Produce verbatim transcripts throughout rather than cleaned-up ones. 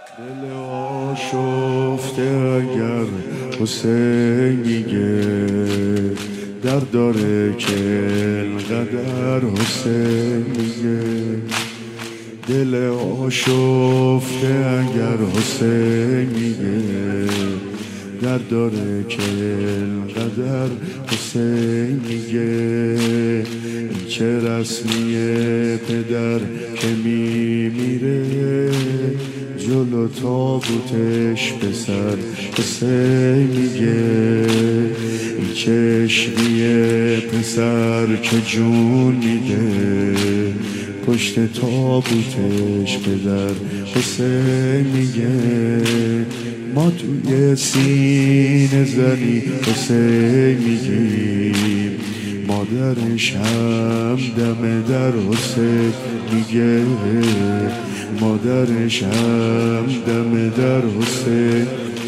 دل آشفته اگر حسین میگه درد داره که انقدر حسین میگه. دل آشفته اگر حسین میگه درد داره که انقدر حسین میگه. این چه رسمیه پدر که میمیره جلو تابوتش پسر حسین میگه. این چشمیه پسر که جون میده پشت تابوتش پدر حسین میگه. ما توی سینه زنی حسین میگیم مادرش هم دم در حسین میگه. مادرش هم دم در حسین.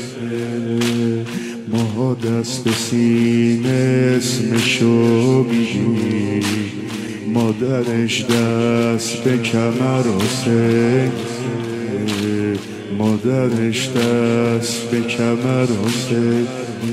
ما دست سینه اسمشو میگیم مادرش دست به کمر حسین. مادرش دست به کمر حسین.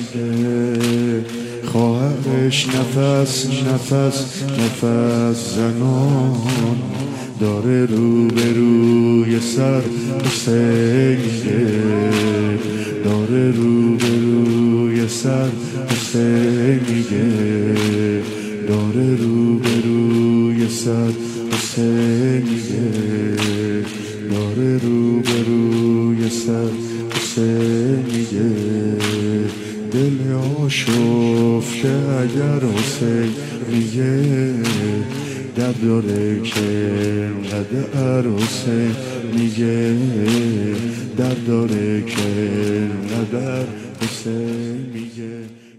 خواهرش نفس نفس نفس زنان داره رو به روی سر حسین میگه. داره رو به روی سر حسین میگه. داره رو به روی سر حسین میگه. داره رو به روی سر حسین میگه. دل آشفته اگر حسین میگه درد داره که انقدر حسین میگه. درد داره که انقدر حسین میگه.